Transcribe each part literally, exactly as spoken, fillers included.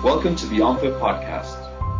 Welcome to the Omfa podcast.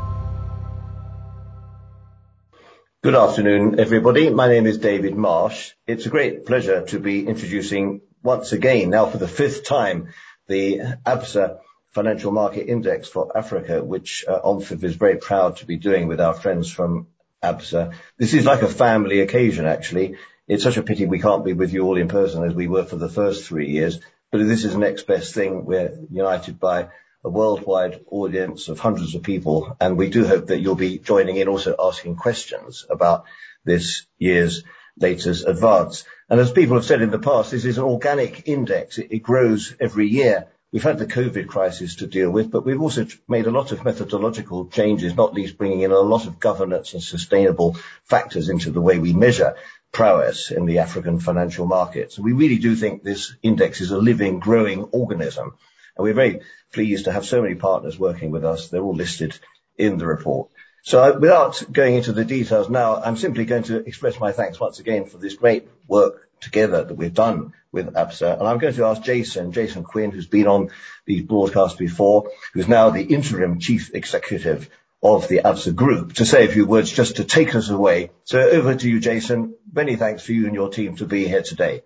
Good afternoon, everybody. My name is David Marsh. It's a great pleasure to be introducing once again, now for the fifth time, the ABSA Financial Market Index for Africa, which uh, Omfa is very proud to be doing with our friends from ABSA. This is like a family occasion, actually. It's such a pity we can't be with you all in person as we were for the first three years, but this is the next best thing. We're united by a worldwide audience of hundreds of people, and we do hope that you'll be joining in, also asking questions about this year's latest advance. And as people have said in the past, this is an organic index. It, it grows every year. We've had the COVID crisis to deal with, but we've also made a lot of methodological changes, not least bringing in a lot of governance and sustainable factors into the way we measure prowess in the African financial markets. And we really do think this index is a living, growing organism. And we're very pleased to have so many partners working with us. They're all listed in the report. So I, without going into the details now, I'm simply going to express my thanks once again for this great work together that we've done with ABSA. And I'm going to ask Jason, Jason Quinn, who's been on these broadcasts before, who's now the interim chief executive of the ABSA Group, to say a few words just to take us away. So over to you, Jason. Many thanks for you and your team to be here today.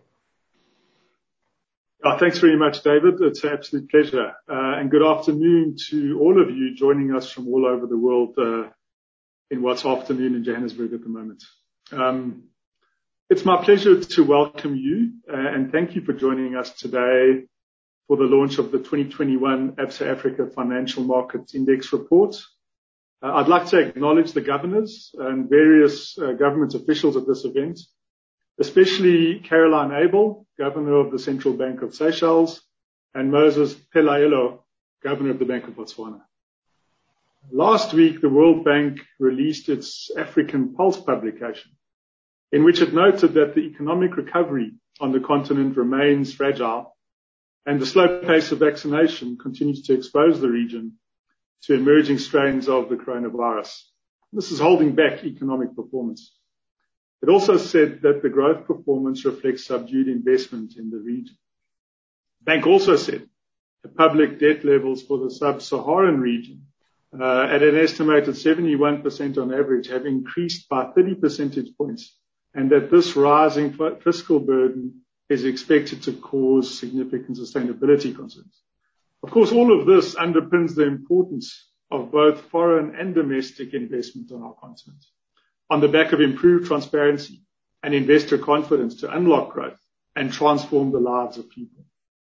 Oh, thanks very much, David. It's an absolute pleasure. Uh, and good afternoon to all of you joining us from all over the world uh, in what's afternoon in Johannesburg at the moment. Um, it's my pleasure to welcome you uh, and thank you for joining us today for the launch of the twenty twenty-one ABSA Africa Financial Markets Index report. Uh, I'd like to acknowledge the governors and various uh, government officials at this event, especially Caroline Abel, Governor of the Central Bank of Seychelles, and Moses Pelaelo, Governor of the Bank of Botswana. Last week, the World Bank released its African Pulse publication, in which it noted that the economic recovery on the continent remains fragile, and the slow pace of vaccination continues to expose the region to emerging strains of the coronavirus. This is holding back economic performance. It also said that the growth performance reflects subdued investment in the region. The bank also said that public debt levels for the sub-Saharan region, uh, at an estimated seventy-one percent on average, have increased by thirty percentage points, and that this rising fiscal burden is expected to cause significant sustainability concerns. Of course, all of this underpins the importance of both foreign and domestic investment on our continent, on the back of improved transparency and investor confidence to unlock growth and transform the lives of people.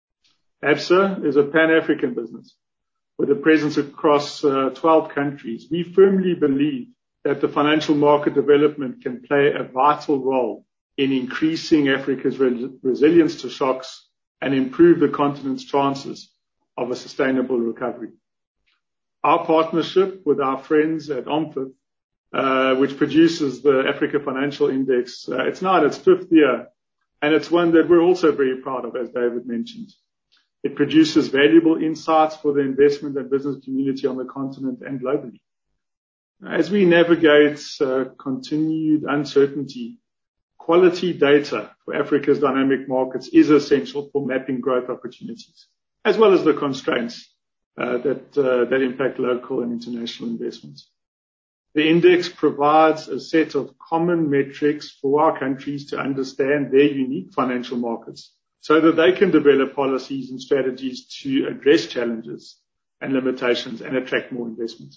ABSA is a Pan-African business with a presence across uh, twelve countries. We firmly believe that the financial market development can play a vital role in increasing Africa's re- resilience to shocks and improve the continent's chances of a sustainable recovery. Our partnership with our friends at Omfa, Uh, which produces the Africa Financial Index. Uh, it's now in its fifth year, and it's one that we're also very proud of, as David mentioned. It produces valuable insights for the investment and business community on the continent and globally. As we navigate uh, continued uncertainty, quality data for Africa's dynamic markets is essential for mapping growth opportunities, as well as the constraints uh, that, uh, that impact local and international investments. The index provides a set of common metrics for our countries to understand their unique financial markets so that they can develop policies and strategies to address challenges and limitations and attract more investment.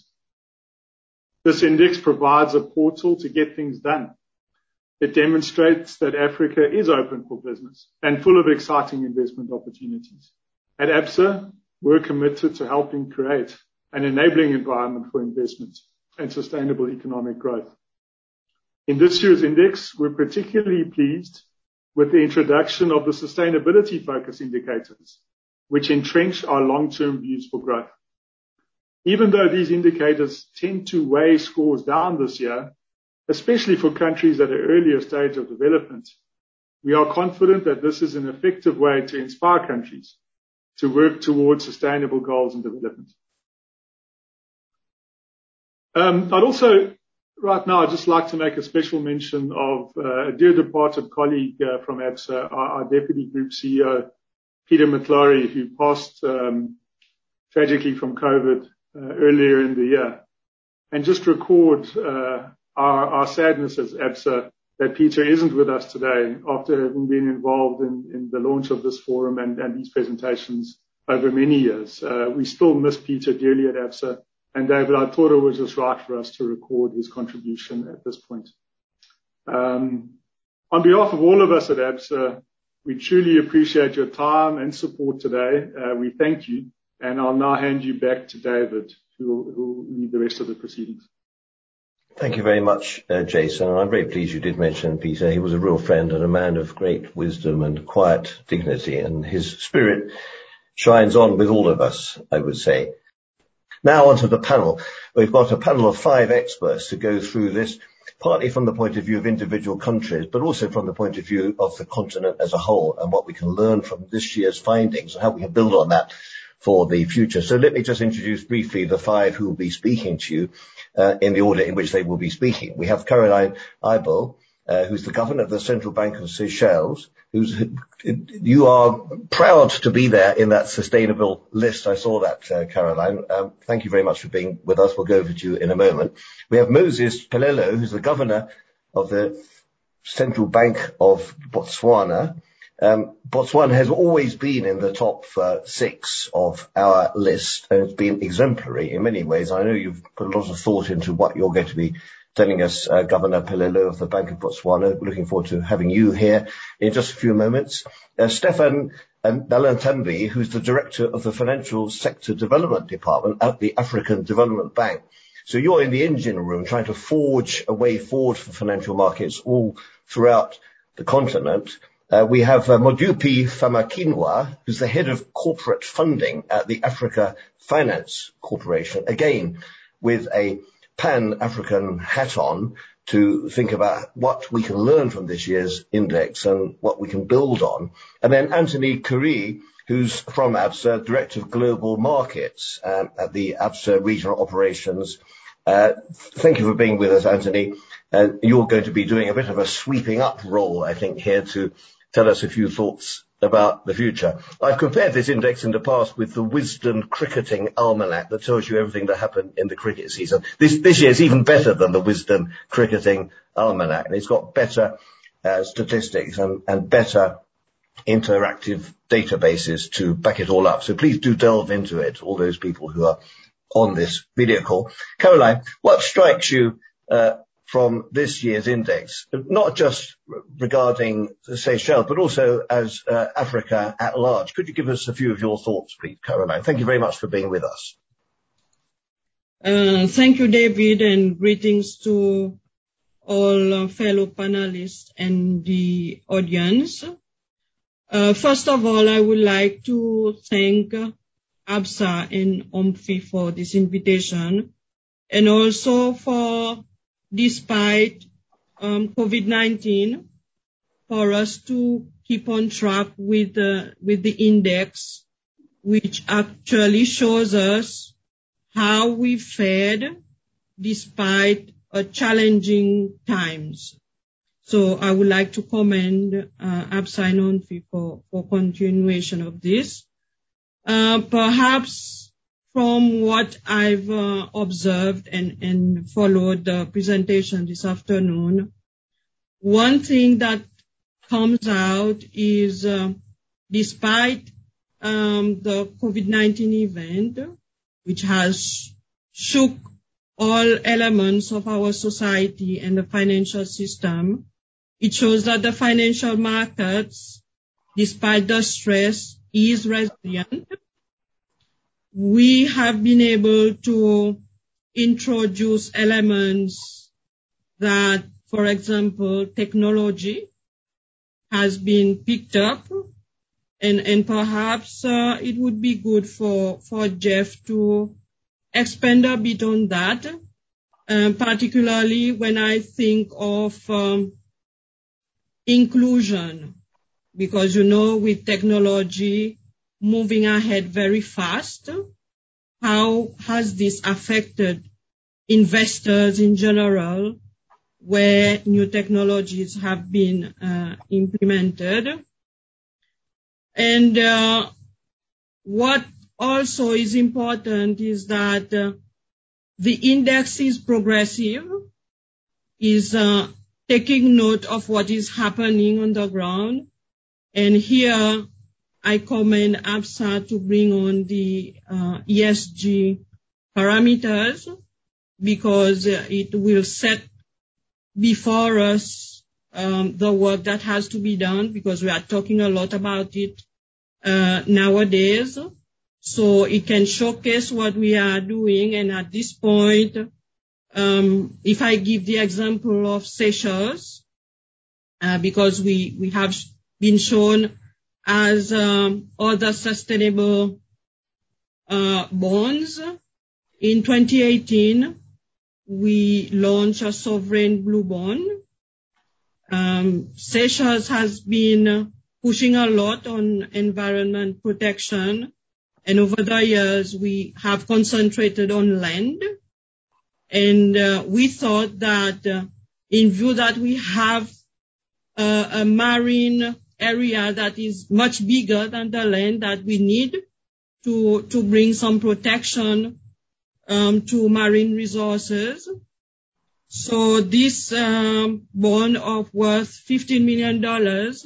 This index provides a portal to get things done. It demonstrates that Africa is open for business and full of exciting investment opportunities. At ABSA, we're committed to helping create an enabling environment for investment and sustainable economic growth. In this year's index, we're particularly pleased with the introduction of the sustainability focus indicators, which entrench our long-term views for growth. Even though these indicators tend to weigh scores down this year, especially for countries at an earlier stage of development, we are confident that this is an effective way to inspire countries to work towards sustainable goals and development. Um, I'd also, right now, I'd just like to make a special mention of uh, a dear departed colleague uh, from ABSA, our, our Deputy Group C E O, Peter McClary, who passed um, tragically from COVID uh, earlier in the year, and just record uh, our, our sadness as ABSA that Peter isn't with us today after having been involved in, in the launch of this forum and, and these presentations over many years. Uh, we still miss Peter dearly at ABSA, and David, I thought it was just right for us to record his contribution at this point. Um, on behalf of all of us at ABSA, we truly appreciate your time and support today. Uh, we thank you, and I'll now hand you back to David, who will, who will lead the rest of the proceedings. Thank you very much, uh, Jason. And I'm very pleased you did mention Peter. He was a real friend and a man of great wisdom and quiet dignity, and his spirit shines on with all of us, I would say. Now onto the panel. We've got a panel of five experts to go through this, partly from the point of view of individual countries, but also from the point of view of the continent as a whole and what we can learn from this year's findings and how we can build on that for the future. So let me just introduce briefly the five who will be speaking to you uh, in the order in which they will be speaking. We have Caroline Eibel, uh, who's the governor of the Central Bank of Seychelles, who's, you are proud to be there in that sustainable list. I saw that, uh, Caroline. Um, thank you very much for being with us. We'll go over to you in a moment. We have Moses Pelelo, who's the governor of the Central Bank of Botswana. Um, Botswana has always been in the top uh, six of our list, and it's been exemplary in many ways. I know you've put a lot of thought into what you're going to be telling us, uh, Governor Pelelo of the Bank of Botswana. We're looking forward to having you here in just a few moments. Uh, Stefan Balantambi, who's the director of the Financial Sector Development Department at the African Development Bank. So you're in the engine room trying to forge a way forward for financial markets all throughout the continent. Uh, we have uh, Modupi Famakinwa, who's the head of corporate funding at the Africa Finance Corporation, again with a pan-African hat on to think about what we can learn from this year's index and what we can build on. And then Anthony Curie, who's from ABSA, Director of Global Markets um, at the ABSA Regional Operations. Uh, thank you for being with us, Anthony. Uh, you're going to be doing a bit of a sweeping up role, I think, here to tell us a few thoughts about the future. I've compared this index in the past with the Wisden Cricketing Almanac that tells you everything that happened in the cricket season. This, this year is even better than the Wisden Cricketing Almanac, and it's got better uh, statistics and, and better interactive databases to back it all up. So please do delve into it, all those people who are on this video call. Caroline, what strikes you uh, from this year's index, not just regarding Seychelles, but also as uh, Africa at large? Could you give us a few of your thoughts, please, Caroline? Thank you very much for being with us. Uh, thank you, David, and greetings to all uh, fellow panelists and the audience. Uh, first of all, I would like to thank ABSA and OMFI for this invitation, and also for, despite um, COVID nineteen, for us to keep on track with, uh, with the index, which actually shows us how we fared despite uh, challenging times. So I would like to commend uh, ABSA and OMFI for, for continuation of this. Uh, perhaps from what I've uh, observed and, and followed the presentation this afternoon, one thing that comes out is uh, despite um, the COVID nineteen event, which has shook all elements of our society and the financial system, it shows that the financial markets, despite the stress, is resilient. We have been able to introduce elements that, for example, technology has been picked up, and, and perhaps uh, it would be good for, for Jeff to expand a bit on that, um, particularly when I think of um, inclusion, because, you know, with technology moving ahead very fast, how has this affected investors in general, where new technologies have been uh, implemented? And uh, what also is important is that uh, the index is progressive, is uh, taking note of what is happening on the ground. And here I commend Absa to bring on the uh, E S G parameters, because uh, it will set before us um, the work that has to be done, because we are talking a lot about it uh, nowadays. So it can showcase what we are doing. And at this point, um, if I give the example of Seychelles, uh, because we, we have been shown as um, other sustainable uh, bonds. In twenty eighteen, we launched a sovereign blue bond. Um, Seychelles has been pushing a lot on environment protection, and over the years we have concentrated on land. And uh, we thought that uh, in view that we have uh, a marine area that is much bigger than the land, that we need to, to bring some protection um, to marine resources. So this um, bond of worth fifteen million dollars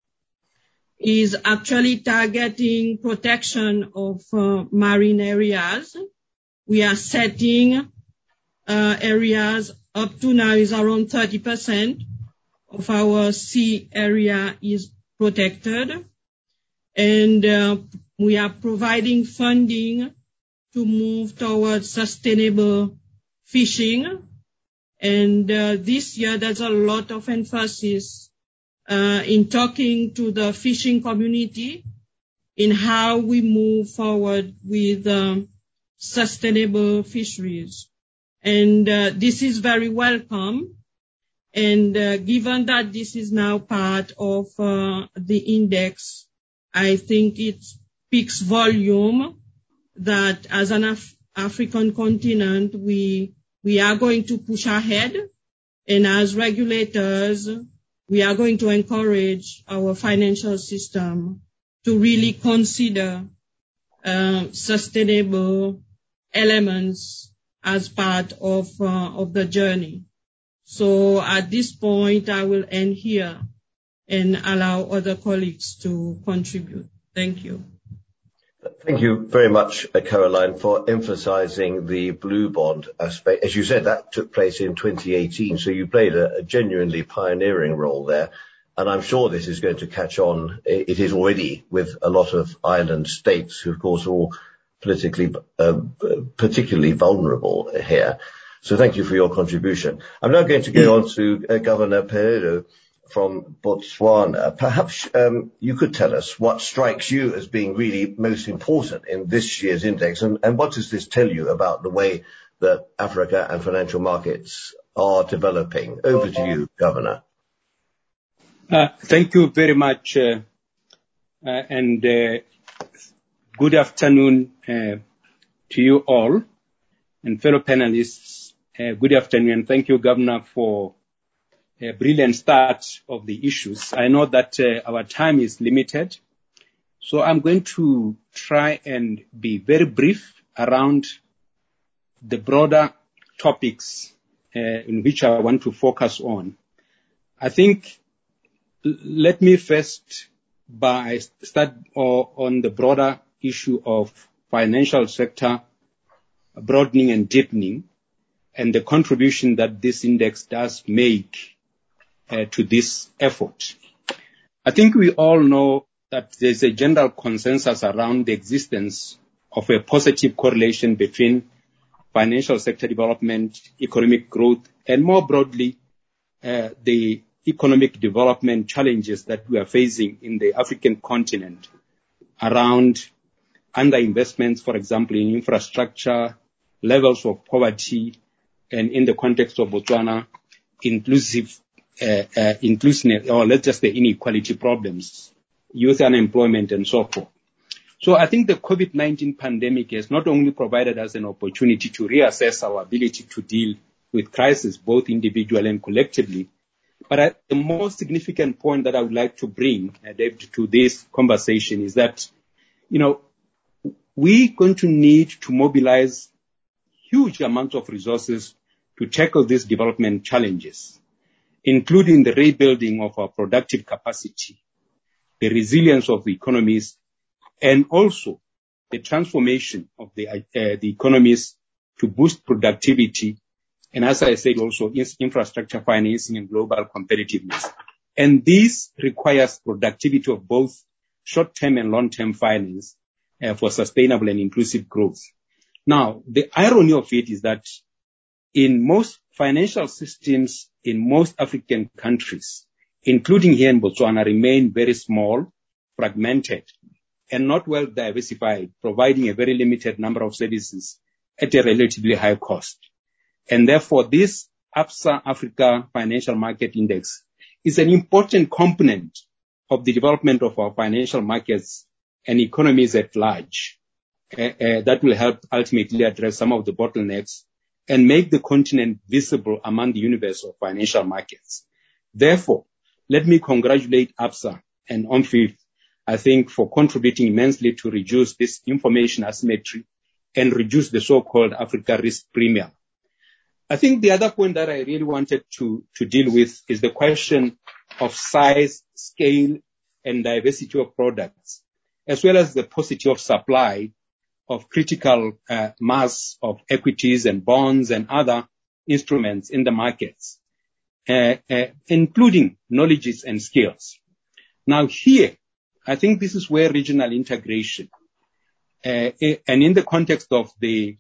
is actually targeting protection of uh, marine areas. We are setting uh, areas up to now is around thirty percent of our sea area is protected. And uh, we are providing funding to move towards sustainable fishing. And uh, this year, there's a lot of emphasis uh, in talking to the fishing community in how we move forward with um, sustainable fisheries. And uh, this is very welcome. And uh, given that this is now part of uh, the index, I think it speaks volume that as an Af- African continent, we we are going to push ahead. And as regulators, we are going to encourage our financial system to really consider uh, sustainable elements as part of uh, of the journey. So at this point, I will end here and allow other colleagues to contribute. Thank you. Thank you very much, Caroline, for emphasizing the blue bond aspect. As you said, that took place in twenty eighteen, so you played a, a genuinely pioneering role there. And I'm sure this is going to catch on. It is already with a lot of island states who, of course, are all politically, uh, particularly vulnerable here. So thank you for your contribution. I'm now going to go on to uh, Governor Peredo from Botswana. Perhaps um, you could tell us what strikes you as being really most important in this year's index, and, and what does this tell you about the way that Africa and financial markets are developing? Over to you, Governor. Uh, thank you very much, uh, uh, and uh, good afternoon uh, to you all and fellow panelists. Uh, good afternoon. Thank you, Governor, for a brilliant start of the issues. I know that uh, our time is limited, so I'm going to try and be very brief around the broader topics uh, in which I want to focus on. I think let me first by start on the broader issue of financial sector broadening and deepening and the contribution that this index does make uh, to this effort. I think we all know that there's a general consensus around the existence of a positive correlation between financial sector development, economic growth, and more broadly, uh, the economic development challenges that we are facing in the African continent around underinvestments, for example, in infrastructure, levels of poverty, and in the context of Botswana, inclusive, uh, uh, inclusive, or let's just say inequality problems, youth unemployment, and so forth. So I think the COVID nineteen pandemic has not only provided us an opportunity to reassess our ability to deal with crisis, both individually and collectively, but I, the most significant point that I would like to bring, uh, David, to this conversation is that, you know, we're going to need to mobilize huge amounts of resources to tackle these development challenges, including the rebuilding of our productive capacity, the resilience of the economies, and also the transformation of the, uh, the economies to boost productivity, and as I said, also infrastructure financing and global competitiveness. And this requires productivity of both short-term and long-term finance uh, for sustainable and inclusive growth. Now, the irony of it is that in most financial systems in most African countries, including here in Botswana, remain very small, fragmented, and not well diversified, providing a very limited number of services at a relatively high cost. And therefore, this Absa Africa Financial Market Index is an important component of the development of our financial markets and economies at large. Uh, uh, that will help ultimately address some of the bottlenecks and make the continent visible among the universe of financial markets. Therefore, let me congratulate Absa and OMFIF, I think, for contributing immensely to reduce this information asymmetry and reduce the so-called Africa risk premium. I think the other point that I really wanted to, to deal with is the question of size, scale, and diversity of products, as well as the paucity of supply of critical uh, mass of equities and bonds and other instruments in the markets, uh, uh, including knowledges and skills. Now here, I think this is where regional integration, uh, and in the context of the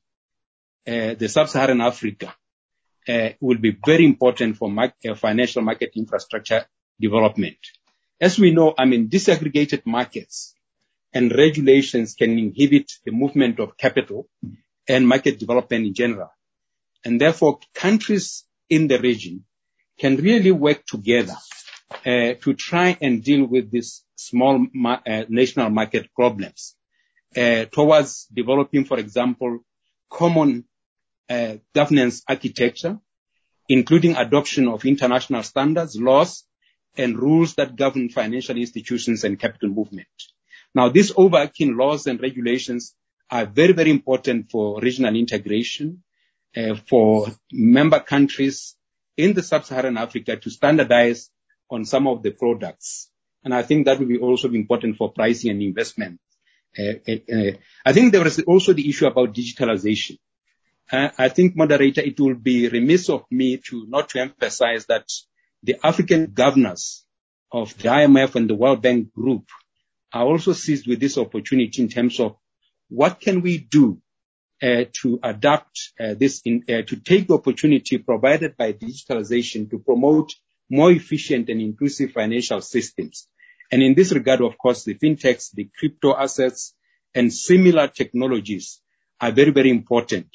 uh, the sub-Saharan Africa, uh, will be very important for market, uh, financial market infrastructure development. As we know, I mean, disaggregated markets and regulations can inhibit the movement of capital and market development in general. And therefore, countries in the region can really work together uh, to try and deal with these small ma- uh, national market problems uh, towards developing, for example, common uh, governance architecture, including adoption of international standards, laws, and rules that govern financial institutions and capital movement. Now, these overarching laws and regulations are very, very important for regional integration, uh, for member countries in the sub-Saharan Africa to standardize on some of the products. And I think that will be also be important for pricing and investment. Uh, uh, I think there is also the issue about digitalization. Uh, I think, moderator, it will be remiss of me to not to emphasize that the African governors of the I M F and the World Bank Group are also seized with this opportunity in terms of what can we do uh, to adapt uh, this, in, uh, to take the opportunity provided by digitalization to promote more efficient and inclusive financial systems. And in this regard, of course, the fintechs, the crypto assets, and similar technologies are very, very important.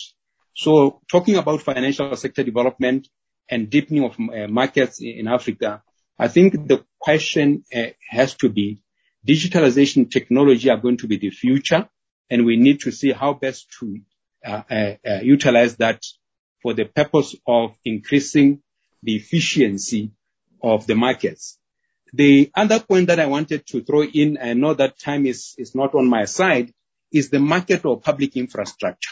So talking about financial sector development and deepening of uh, markets in Africa, I think the question uh, has to be digitalization technology are going to be the future, and we need to see how best to uh, uh, uh, utilize that for the purpose of increasing the efficiency of the markets. The other point that I wanted to throw in, I know that time is, is not on my side, is the market or public infrastructure.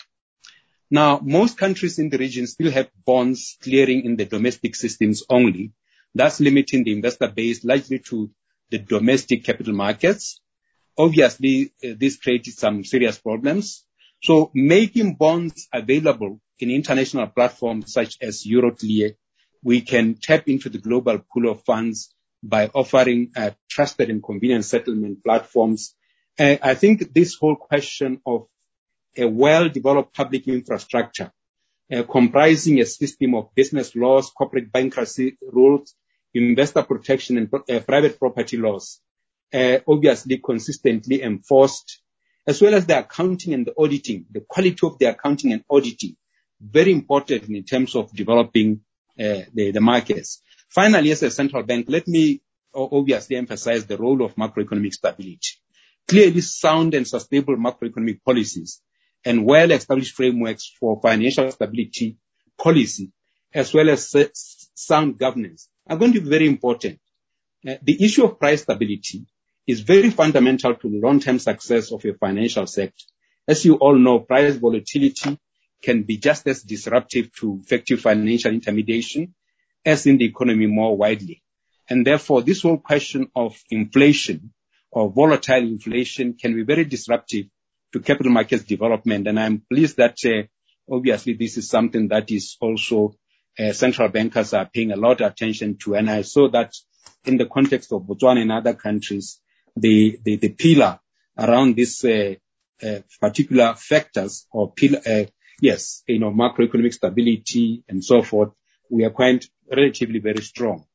Now, most countries in the region still have bonds clearing in the domestic systems only, thus limiting the investor base largely to the domestic capital markets. Obviously, uh, this created some serious problems. So making bonds available in international platforms such as Euroclear, we can tap into the global pool of funds by offering uh, trusted and convenient settlement platforms. Uh, I think this whole question of a well-developed public infrastructure uh, comprising a system of business laws, corporate bankruptcy rules, investor protection, and uh, private property laws, uh, obviously consistently enforced, as well as the accounting and the auditing, the quality of the accounting and auditing, very important in terms of developing uh, the, the markets. Finally, as a central bank, let me obviously emphasize the role of macroeconomic stability. Clearly sound and sustainable macroeconomic policies and well-established frameworks for financial stability policy, as well as sound governance, are going to be very important. Uh, the issue of price stability is very fundamental to the long-term success of a financial sector. As you all know, price volatility can be just as disruptive to effective financial intermediation as in the economy more widely. And therefore, this whole question of inflation or volatile inflation can be very disruptive to capital markets development. And I'm pleased that uh, obviously this is something that is also uh, central bankers are paying a lot of attention to. And I saw that in the context of Botswana and other countries, the, the, the pillar around these uh, uh, particular factors or pillar, uh, yes, you know, macroeconomic stability and so forth, we are quite relatively very strong.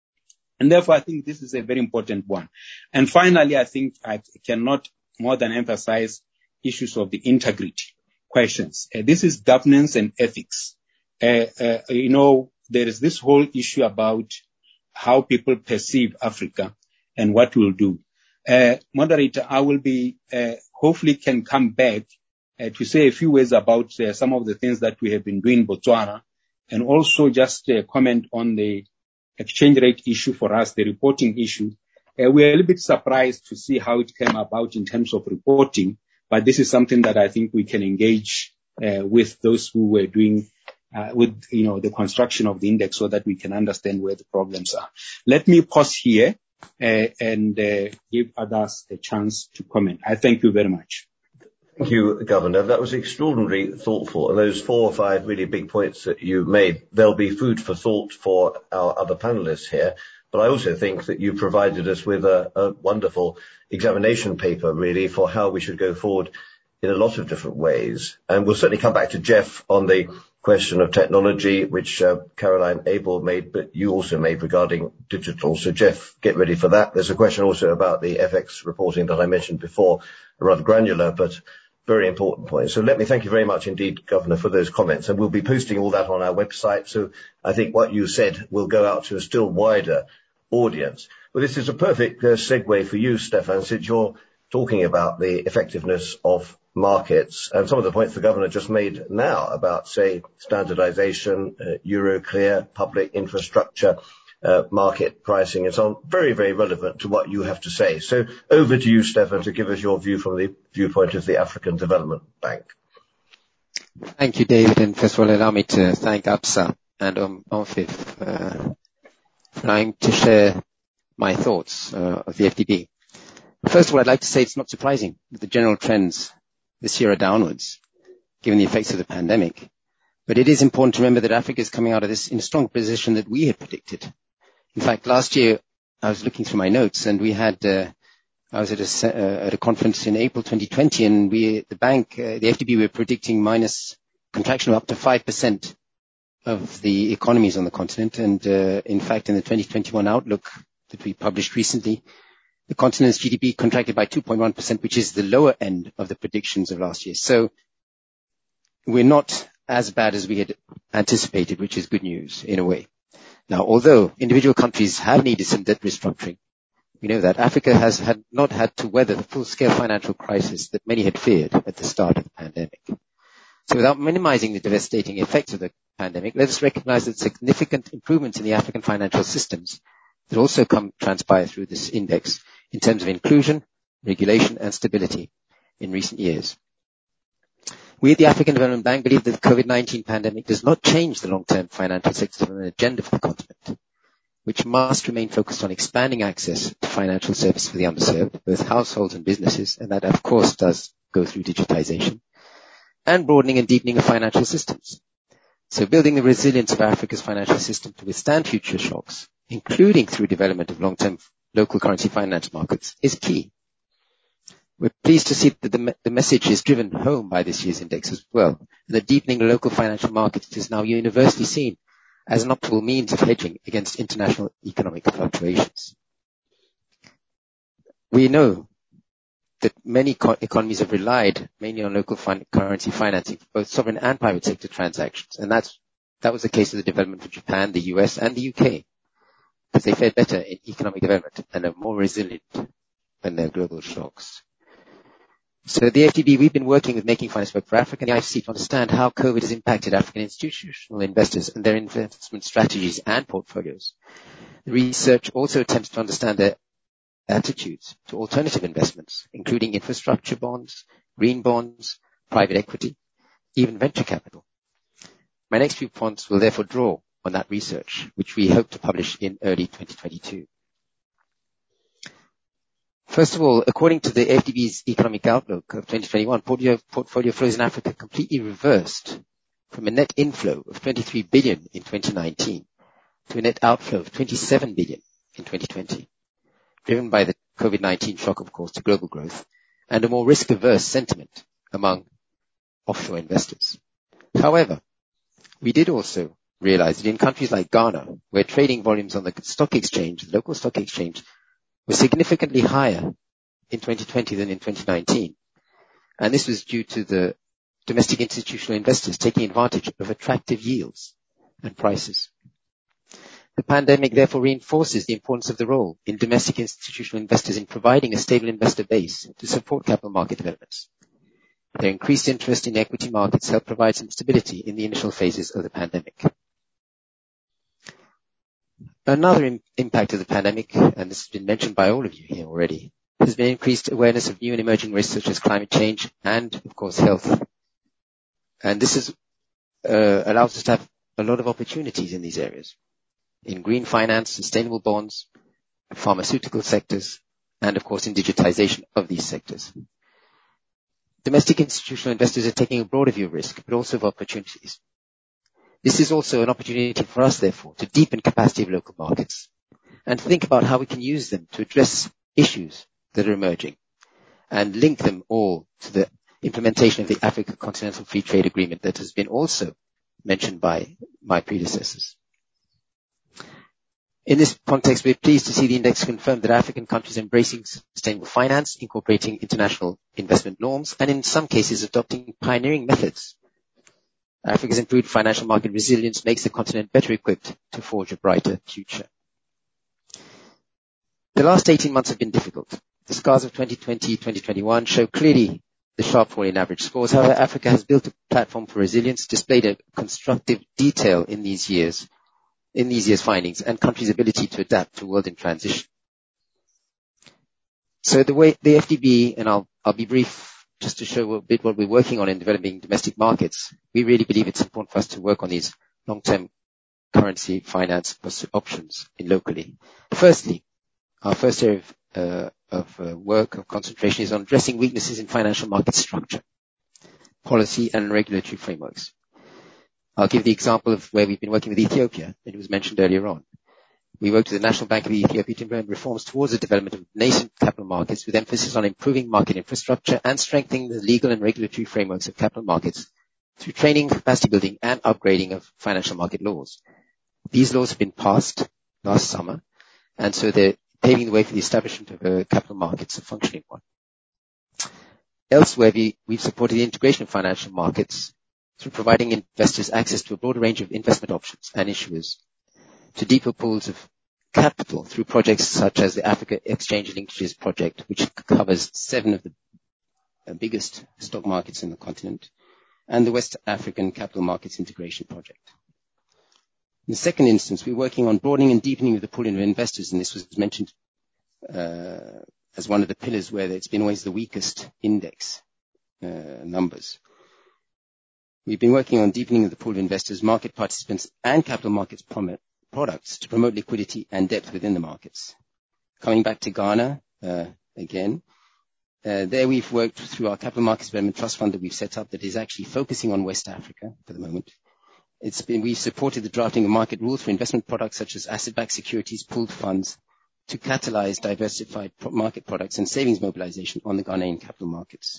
And therefore, I think this is a very important one. And finally, I think I cannot more than emphasize issues of the integrity questions. Uh, this is governance and ethics. Uh, uh, you know, there is this whole issue about how people perceive Africa and what we'll do. Uh, moderator, I will be, uh, hopefully can come back uh, to say a few words about uh, some of the things that we have been doing in Botswana, and also just uh, comment on the exchange rate issue for us, the reporting issue. Uh, we're a little bit surprised to see how it came about in terms of reporting, but this is something that I think we can engage uh, with those who were doing uh, with, you know, the construction of the index so that we can understand where the problems are. Let me pause here uh, and uh, give others a chance to comment. I thank you very much. Thank you, Governor. That was extraordinarily thoughtful. And those four or five really big points that you made, there'll be food for thought for our other panelists here. But I also think that you provided us with a, a wonderful examination paper, really, for how we should go forward in a lot of different ways. And we'll certainly come back to Jeff on the question of technology, which uh, Caroline Abel made, but you also made regarding digital. So, Jeff, get ready for that. There's a question also about the F X reporting that I mentioned before, rather granular, but very important point. So let me thank you very much indeed, Governor, for those comments. And we'll be posting all that on our website. So I think what you said will go out to a still wider audience. Well, this is a perfect uh, segue for you, Stefan, since you're talking about the effectiveness of markets and some of the points the Governor just made now about, say, standardization, uh, Euroclear, public infrastructure, Uh, market pricing and so on, very, very relevant to what you have to say. So over to you, Stefan, to give us your view from the viewpoint of the African Development Bank. Thank you, David. And first of all, allow me to thank ABSA and um, ONFIF uh, for allowing to share my thoughts uh, of the F D B. First of all, I'd like to say it's not surprising that the general trends this year are downwards, given the effects of the pandemic. But it is important to remember that Africa is coming out of this in a strong position that we had predicted. In fact, last year, I was looking through my notes, and we had, uh, I was at a, uh, at a conference in April twenty twenty, and we, the bank, uh, the F D B, were predicting minus contraction of up to five percent of the economies on the continent. And, uh, in fact, in the twenty twenty-one outlook that we published recently, the continent's G D P contracted by two point one percent, which is the lower end of the predictions of last year. So we're not as bad as we had anticipated, which is good news in a way. Now, although individual countries have needed some debt restructuring, we know that Africa has had not had to weather the full-scale financial crisis that many had feared at the start of the pandemic. So without minimizing the devastating effects of the pandemic, let us recognize that significant improvements in the African financial systems that also come transpire through this index in terms of inclusion, regulation, and stability in recent years. We at the African Development Bank believe that the COVID nineteen pandemic does not change the long-term financial sector on an agenda for the continent, which must remain focused on expanding access to financial services for the underserved, both households and businesses, and that, of course, does go through digitization, and broadening and deepening of financial systems. So building the resilience of Africa's financial system to withstand future shocks, including through development of long-term local currency finance markets, is key. We're pleased to see that the, me- the message is driven home by this year's index as well. And the deepening local financial markets is now universally seen as an optimal means of hedging against international economic fluctuations. We know that many co- economies have relied mainly on local fin- currency financing for both sovereign and private sector transactions. And that's, that was the case of the development of Japan, the U S, and the U K, because they fared better in economic development and are more resilient than their global shocks. So the F D B, we've been working with Making Finance Work for Africa and the I F C to understand how COVID has impacted African institutional investors and their investment strategies and portfolios. The research also attempts to understand their attitudes to alternative investments, including infrastructure bonds, green bonds, private equity, even venture capital. My next few points will therefore draw on that research, which we hope to publish in early twenty twenty-two. First of all, according to the A F D B's Economic Outlook of twenty twenty-one, portfolio, portfolio flows in Africa completely reversed from a net inflow of twenty-three billion in twenty nineteen to a net outflow of twenty-seven billion in twenty twenty, driven by the COVID nineteen shock, of course, to global growth and a more risk-averse sentiment among offshore investors. However, we did also realize that in countries like Ghana, where trading volumes on the stock exchange, the local stock exchange, were significantly higher in twenty twenty than in twenty nineteen. And this was due to the domestic institutional investors taking advantage of attractive yields and prices. The pandemic therefore reinforces the importance of the role in domestic institutional investors in providing a stable investor base to support capital market developments. Their increased interest in equity markets helped provide some stability in the initial phases of the pandemic. Another im- impact of the pandemic, and this has been mentioned by all of you here already, has been increased awareness of new and emerging risks such as climate change and, of course, health. And this has uh, allows us to have a lot of opportunities in these areas, in green finance, sustainable bonds, pharmaceutical sectors, and, of course, in digitization of these sectors. Domestic institutional investors are taking a broader view of risk, but also of opportunities. This is also an opportunity for us, therefore, to deepen capacity of local markets and to think about how we can use them to address issues that are emerging and link them all to the implementation of the Africa Continental Free Trade Agreement that has been also mentioned by my predecessors. In this context, we're pleased to see the index confirm that African countries are embracing sustainable finance, incorporating international investment norms, and in some cases adopting pioneering methods. Africa's improved financial market resilience makes the continent better equipped to forge a brighter future. The last eighteen months have been difficult. The scars of twenty twenty, twenty twenty-one show clearly the sharp fall in average scores. However, Africa has built a platform for resilience, displayed a constructive detail in these years, in these years' findings, and countries' ability to adapt to a world in transition. So the way the F D B, and I'll, I'll be brief just to show a bit what we're working on in developing domestic markets, we really believe it's important for us to work on these long-term currency finance options in locally. Firstly, our first area of, uh, of uh, work, of concentration, is on addressing weaknesses in financial market structure, policy, and regulatory frameworks. I'll give the example of where we've been working with Ethiopia. It was mentioned earlier on. We worked with the National Bank of Ethiopia to implement reforms towards the development of nascent capital markets with emphasis on improving market infrastructure and strengthening the legal and regulatory frameworks of capital markets through training, capacity building, and upgrading of financial market laws. These laws have been passed last summer, and so they're paving the way for the establishment of uh, capital markets, a functioning one. Elsewhere, we, we've supported the integration of financial markets through providing investors access to a broader range of investment options and issuers, to deeper pools of capital through projects such as the Africa Exchange Linkages Project, which covers seven of the biggest stock markets in the continent, and the West African Capital Markets Integration Project. In the second instance, we're working on broadening and deepening of the pool of investors, and this was mentioned uh, as one of the pillars where it's been always the weakest index uh, numbers. We've been working on deepening of the pool of investors, market participants, and capital markets prom- products to promote liquidity and depth within the markets. Coming back to Ghana, uh, again, uh, there we've worked through our Capital Markets Development Trust Fund that we've set up that is actually focusing on West Africa for the moment. It's been, we've supported the drafting of market rules for investment products such as asset-backed securities, pooled funds, to catalyze diversified pro- market products and savings mobilization on the Ghanaian capital markets.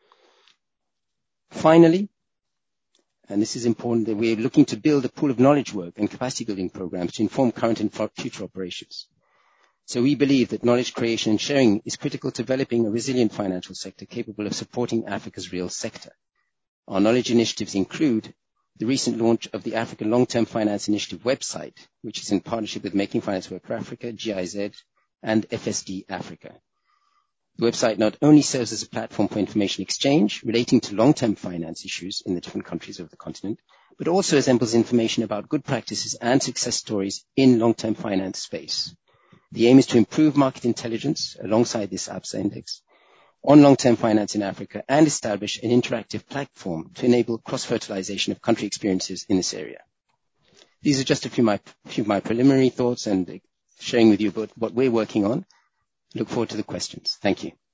Finally, and this is important, that we're looking to build a pool of knowledge work and capacity building programs to inform current and future operations. So we believe that knowledge creation and sharing is critical to developing a resilient financial sector capable of supporting Africa's real sector. Our knowledge initiatives include the recent launch of the African Long-Term Finance Initiative website, which is in partnership with Making Finance Work for Africa, G I Z, and F S D Africa. The website not only serves as a platform for information exchange relating to long-term finance issues in the different countries of the continent, but also assembles information about good practices and success stories in long-term finance space. The aim is to improve market intelligence alongside this A B S A index on long-term finance in Africa and establish an interactive platform to enable cross-fertilization of country experiences in this area. These are just a few of my, few of my preliminary thoughts and sharing with you about what we're working on. Look forward to the questions. Thank you.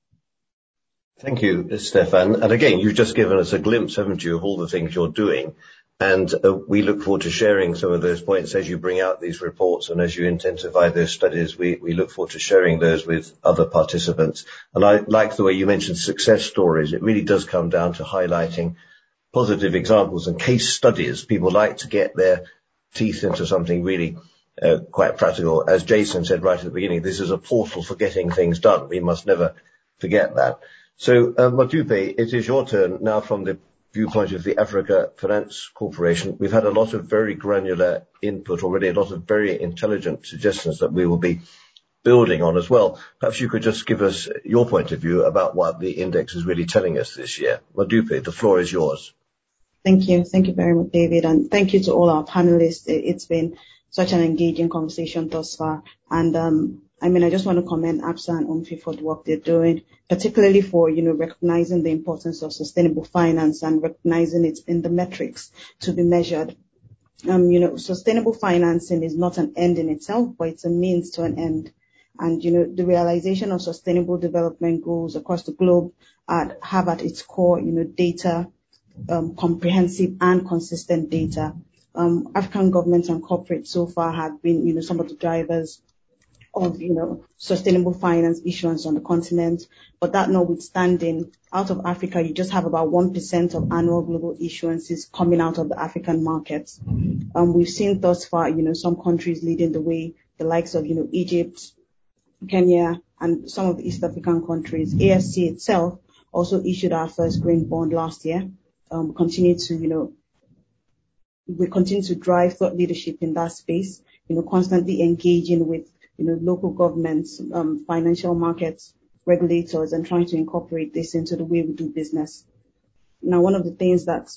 Thank you, Stefan. And again, you've just given us a glimpse, haven't you, of all the things you're doing. And uh, we look forward to sharing some of those points as you bring out these reports and as you intensify those studies. We, we look forward to sharing those with other participants. And I like the way you mentioned success stories. It really does come down to highlighting positive examples and case studies. People like to get their teeth into something really uh, quite practical. As Jason said right at the beginning, this is a portal for getting things done. We must never forget that. So, uh, Matupe, it is your turn now from the viewpoint of the Africa Finance Corporation. We've had a lot of very granular input already, a lot of very intelligent suggestions that we will be building on as well. Perhaps you could just give us your point of view about what the index is really telling us this year. Matupe, the floor is yours. Thank you. Thank you very much, David. And thank you to all our panelists. It's been such an engaging conversation thus far. And, um, I mean, I just want to commend ABSA and UNFI for the work they're doing, particularly for, you know, recognizing the importance of sustainable finance and recognizing it in the metrics to be measured. Um, you know, sustainable financing is not an end in itself, but it's a means to an end. And, you know, the realization of sustainable development goals across the globe at, have at its core, you know, data, um, comprehensive and consistent data. Um, African governments and corporates so far have been, you know, some of the drivers of, you know, sustainable finance issuance on the continent. But that notwithstanding, out of Africa, you just have about one percent of annual global issuances coming out of the African markets. Um, we've seen thus far, you know, some countries leading the way, the likes of, you know, Egypt, Kenya, and some of the East African countries. A F C itself also issued our first green bond last year. Um, we continue to, you know, we continue to drive thought leadership in that space, you know, constantly engaging with, you know, local governments, um, financial markets, regulators, and trying to incorporate this into the way we do business. Now, one of the things that,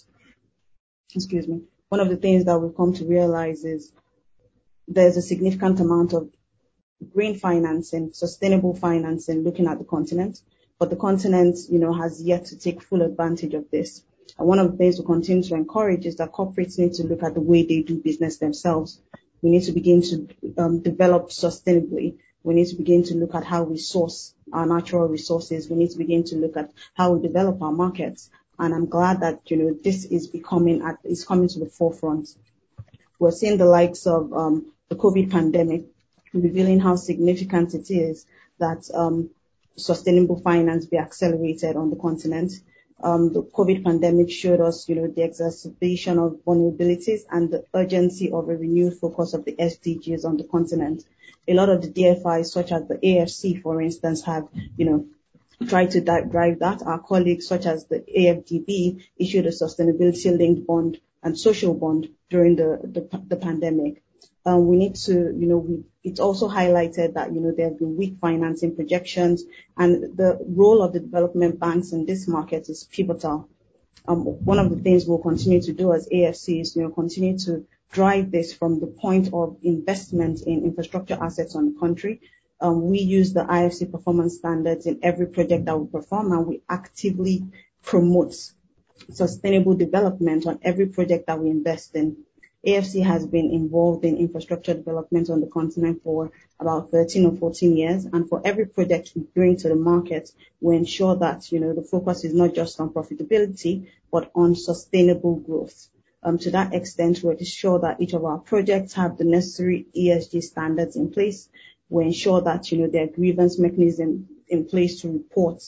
excuse me, one of the things that we've come to realize is there's a significant amount of green financing, sustainable financing looking at the continent, but the continent, you know, has yet to take full advantage of this. And one of the things we continue to encourage is that corporates need to look at the way they do business themselves. We need to begin to um, develop sustainably. We need to begin to look at how we source our natural resources. We need to begin to look at how we develop our markets. And I'm glad that, you know, this is becoming, at, is coming to the forefront. We're seeing the likes of um, the COVID pandemic revealing how significant it is that um, sustainable finance be accelerated on the continent. Um, the COVID pandemic showed us, you know, the exacerbation of vulnerabilities and the urgency of a renewed focus of the S D Gs on the continent. A lot of the D F Is, such as the A F C, for instance, have, you know, tried to drive that. Our colleagues, such as the A F D B, issued a sustainability-linked bond and social bond during the, the, the pandemic. Um, we need to, you know, we, it's also highlighted that, you know, there have been weak financing projections, and the role of the development banks in this market is pivotal. Um, one of the things we'll continue to do as A F C is, you know, continue to drive this from the point of investment in infrastructure assets on the country. Um, we use the I F C performance standards in every project that we perform, and we actively promote sustainable development on every project that we invest in. A F C has been involved in infrastructure development on the continent for about thirteen or fourteen years. And for every project we bring to the market, we ensure that, you know, the focus is not just on profitability, but on sustainable growth. Um, to that extent, we ensure that each of our projects have the necessary E S G standards in place. We ensure that, you know, there are grievance mechanisms in place to report,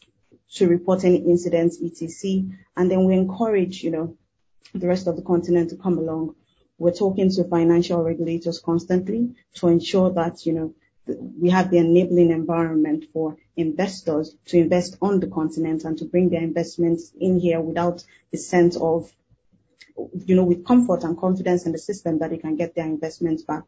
to report any incidents, et cetera. And then we encourage, you know, the rest of the continent to come along. We're talking to financial regulators constantly to ensure that, you know, we have the enabling environment for investors to invest on the continent and to bring their investments in here without the sense of, you know, with comfort and confidence in the system that they can get their investments back.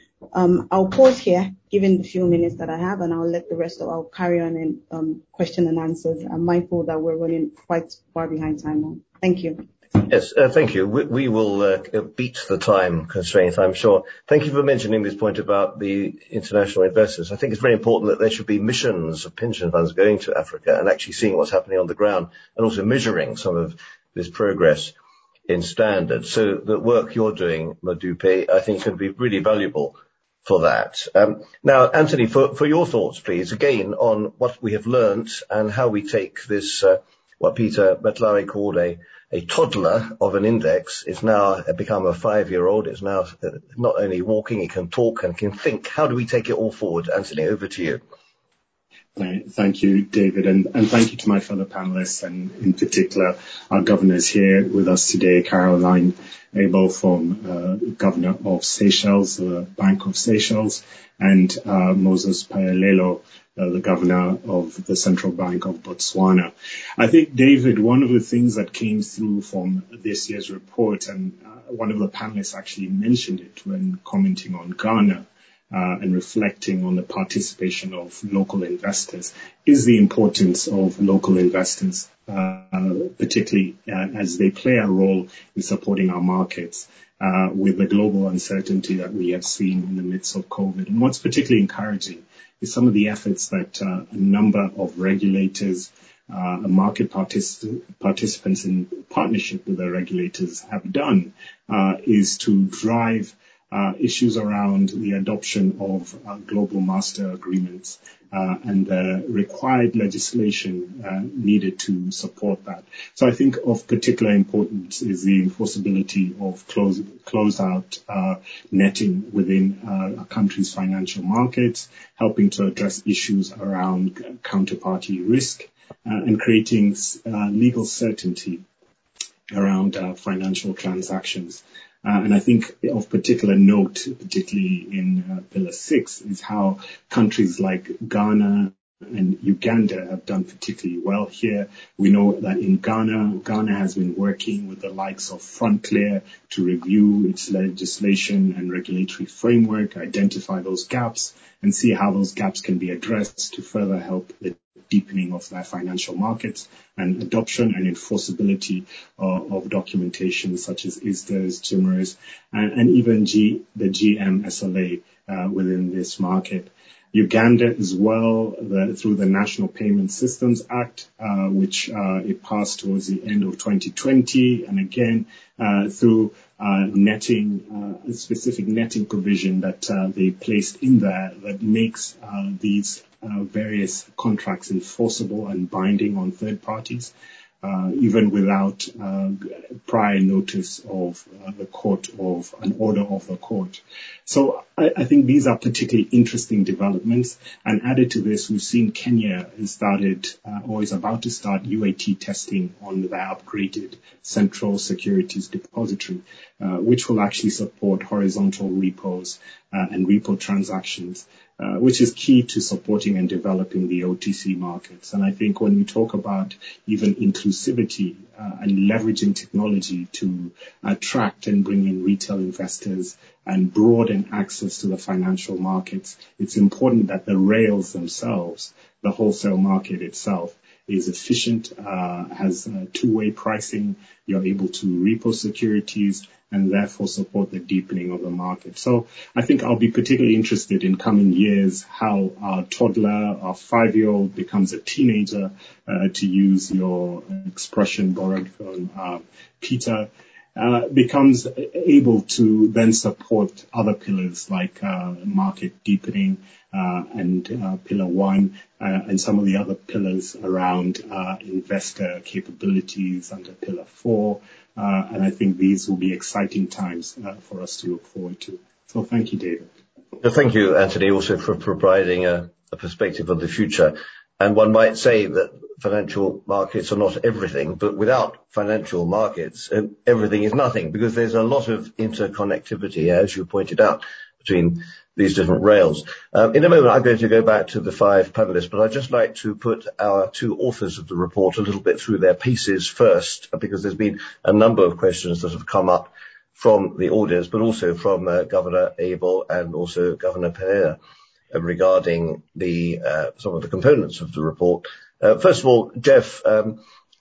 Um, I'll pause here, given the few minutes that I have, and I'll let the rest of, I'll carry on in um, question and answers. I'm mindful that we're running quite far behind time now. Thank you. Yes, uh, thank you. We, we will uh, beat the time constraint, I'm sure. Thank you for mentioning this point about the international investors. I think it's very important that there should be missions of pension funds going to Africa and actually seeing what's happening on the ground and also measuring some of this progress in standards. So the work you're doing, Modupe, I think is going to be really valuable for that. Um, now, Anthony, for, for your thoughts, please, again, on what we have learnt and how we take this, uh, what Peter Matlari called a, a toddler of an index, is now become a five-year-old. It's now not only walking, it can talk and can think. How do we take it all forward? Anthony, over to you. Thank you, David, and, and thank you to my fellow panelists, and in particular our governors here with us today, Caroline Abel from uh, Governor of Seychelles, the uh, Bank of Seychelles, and uh, Moses Payalelo, uh, the Governor of the Central Bank of Botswana. I think, David, one of the things that came through from this year's report, and uh, one of the panelists actually mentioned it when commenting on Ghana, Uh, and reflecting on the participation of local investors, is the importance of local investors, uh, particularly uh, as they play a role in supporting our markets uh, with the global uncertainty that we have seen in the midst of COVID. And what's particularly encouraging is some of the efforts that uh, a number of regulators, uh, market particip- participants in partnership with the regulators have done, uh, is to drive Uh, issues around the adoption of uh, global master agreements uh, and the required legislation uh, needed to support that. So I think of particular importance is the enforceability of close, close-out uh, netting within uh, a country's financial markets, helping to address issues around counterparty risk uh, and creating uh, legal certainty around uh, financial transactions. Uh, and I think of particular note, particularly in uh, Pillar six, is how countries like Ghana and Uganda have done particularly well here. We know that in Ghana, Ghana has been working with the likes of Frontclear to review its legislation and regulatory framework, identify those gaps, and see how those gaps can be addressed to further help the deepening of their financial markets and adoption and enforceability uh, of documentation such as I S D Rs, G I M Rs, and, and even G, the G M S L A uh, within this market. Uganda as well, the, through the National Payment Systems Act, uh, which uh, it passed towards the end of twenty twenty, and again uh, through uh, netting, uh, a specific netting provision that uh, they placed in there that makes uh, these uh, various contracts enforceable and binding on third parties. Uh, even without uh, prior notice of uh, the court, of an order of the court. So I, I think these are particularly interesting developments. And added to this, we've seen Kenya has started uh, or is about to start U A T testing on their upgraded Central Securities Depository, uh, which will actually support horizontal repos uh, and repo transactions, uh, which is key to supporting and developing the O T C markets. And I think when we talk about even inclusivity uh, and leveraging technology to attract and bring in retail investors and broaden access to the financial markets, it's important that the rails themselves, the wholesale market itself, is efficient, uh, has uh, two-way pricing, you're able to repo securities, and therefore support the deepening of the market. So I think I'll be particularly interested in coming years how our toddler, our five-year-old becomes a teenager, uh, to use your expression borrowed from uh, Peter, uh, becomes able to then support other pillars like uh, market deepening uh, and uh, Pillar one uh, and some of the other pillars around uh, investor capabilities under Pillar four. Uh, and I think these will be exciting times uh, for us to look forward to. So thank you, David. Thank you, Anthony, also for providing a, a perspective of the future. And one might say that financial markets are not everything, but without financial markets, everything is nothing, because there's a lot of interconnectivity, as you pointed out, between these different rails. Um, in a moment, I'm going to go back to the five panelists, but I'd just like to put our two authors of the report a little bit through their pieces first, because there's been a number of questions that have come up from the audience, but also from uh, Governor Abel and also Governor Pereira uh, regarding the uh, some of the components of the report. Uh, first of all, Jeff, um,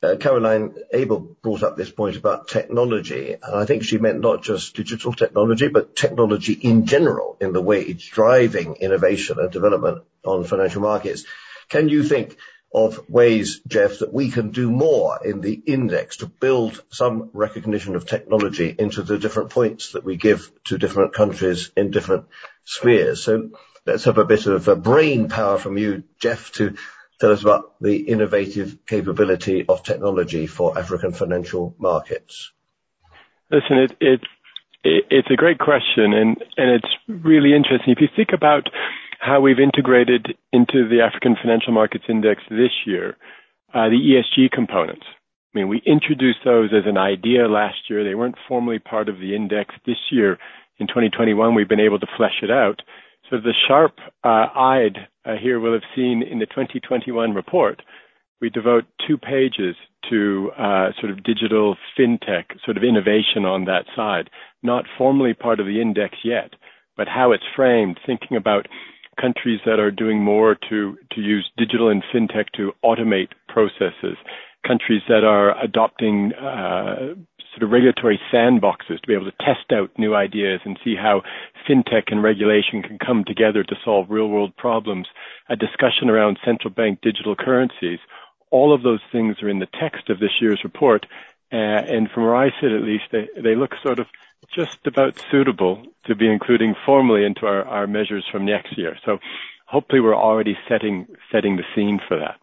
uh, Caroline Abel brought up this point about technology, and I think she meant not just digital technology, but technology in general, in the way it's driving innovation and development on financial markets. Can you think of ways, Jeff, that we can do more in the index to build some recognition of technology into the different points that we give to different countries in different spheres? So let's have a bit of uh, brain power from you, Jeff, to tell us about the innovative capability of technology for African financial markets. Listen, it, it, it, it's a great question, and, and it's really interesting. If you think about how we've integrated into the African Financial Markets Index this year, uh, the E S G components. I mean, we introduced those as an idea last year. They weren't formally part of the index. This year, in twenty twenty-one, we've been able to flesh it out. So the sharp-eyed uh, uh, here will have seen in the twenty twenty-one report, we devote two pages to uh, sort of digital fintech, sort of innovation on that side. Not formally part of the index yet, but how it's framed, thinking about countries that are doing more to, to use digital and fintech to automate processes, countries that are adopting uh, sort of regulatory sandboxes to be able to test out new ideas and see how fintech and regulation can come together to solve real-world problems, a discussion around central bank digital currencies. All of those things are in the text of this year's report, uh, and from where I sit at least, they, they look sort of just about suitable to be including formally into our, our measures from next year. So hopefully we're already setting setting the scene for that.